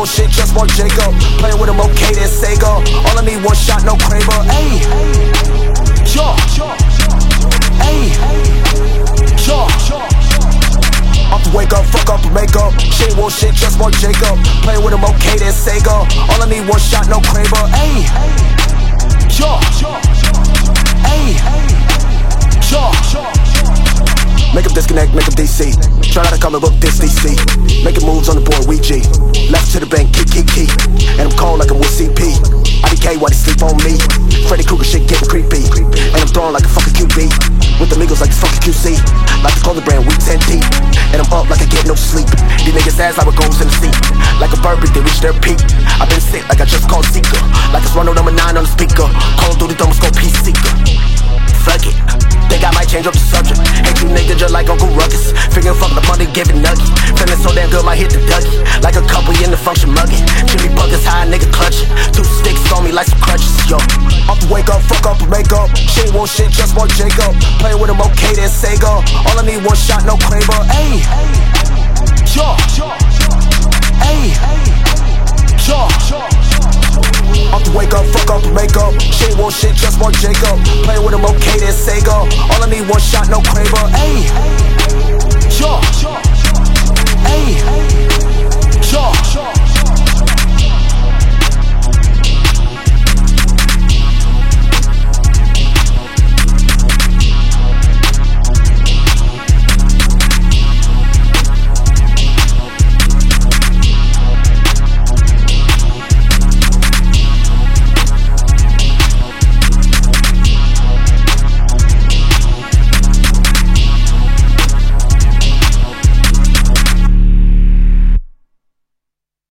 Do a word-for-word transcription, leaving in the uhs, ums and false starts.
want shit, just want Jacob. Playing with him, okay, then Sega. All I need one shot, no Kramer. Ayy, yo, ayy, yo. Off the wake up, fuck up the makeup. She ain't want shit, just want Jacob. Playing with him, okay, then Sega. All I need one shot, no Kramer. Ayy, yo, ayy, yo. Make him disconnect, make him D C. Try not to comic book this D C. Making moves on the board, we G. Left to the bank, key, key, key. And I'm cold like I'm with C P. I D K while they sleep on me. Freddy Krueger shit getting creepy. And I'm throwing like a fucking Q B. With the Migos like it's fucking Q C. Like the clothing brand, we ten deep. And I'm up like I get no sleep. These niggas ass like a ghost in the seat. Like a bird, they reach their peak. I've been sick like I just called Seeker. Like it's one number nine on the speaker. Call of Duty thermoscope, peace seeker. Fuck it, think I might change up the subject. Hate you niggas just like Uncle Ruckus. Figuring fuck the money, give it nugget. Feeling so damn good, might hit the Dougie. Like a couple in the function mugging. Jimmy buckets high, nigga clutching. Two sticks on me like some crutches, yo. Off the wake up, fuck up the makeup. She ain't want shit, just want Jacob. Playing with him, okay, then Sega. All I need one shot, no Kramer. Ayy, yo, ayy, yo. Off the wake up, fuck up the makeup. She ain't want shit, just want Jacob. Playing with him, okay, then Sega. All I need one shot, no Kramer. Ayy, yo, ayy, yo.